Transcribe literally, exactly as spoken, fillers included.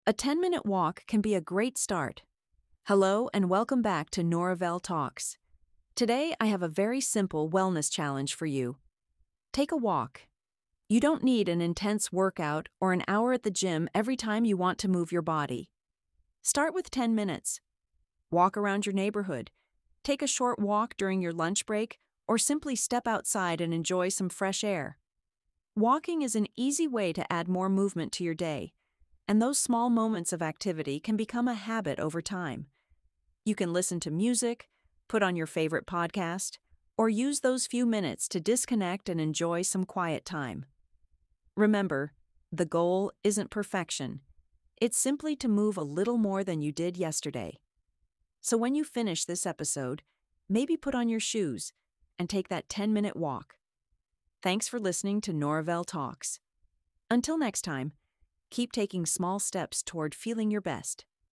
A ten-minute walk can be a great start. Hello and welcome back to Noravelle Talks. Today I have a very simple wellness challenge for you. Take a walk. You don't need an intense workout or an hour at the gym every time you want to move your body. Start with ten minutes. Walk around your neighborhood. Take a short walk during your lunch break, or simply step outside and enjoy some fresh air. Walking is an easy way to add more movement to your day, and those small moments of activity can become a habit over time. You can listen to music, put on your favorite podcast, or use those few minutes to disconnect and enjoy some quiet time. Remember, the goal isn't perfection. It's simply to move a little more than you did yesterday. So when you finish this episode, maybe put on your shoes and take that ten-minute walk. Thanks for listening to Noravelle Talks. Until next time, keep taking small steps toward feeling your best.